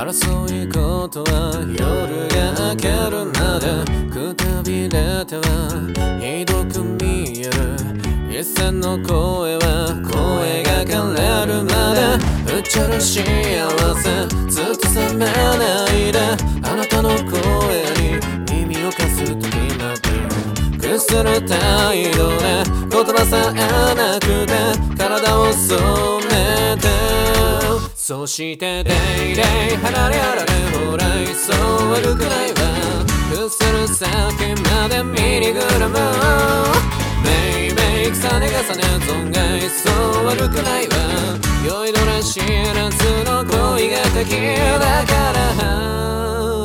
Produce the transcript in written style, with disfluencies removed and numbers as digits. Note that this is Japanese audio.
争い事は夜が明けるまでくたびれてはひどく見える一線の声は声が枯れるまでうっちゃる幸せずっと責めないであなたの声に耳を貸す時まで屈する態度で言葉さえなくて体を染めてそしてデイデイ離れ離れほらそう悪くないわくする先までミリグラムメイメイ重ね重ね存外そう悪くないわ酔いどれ知らずの恋が敵だから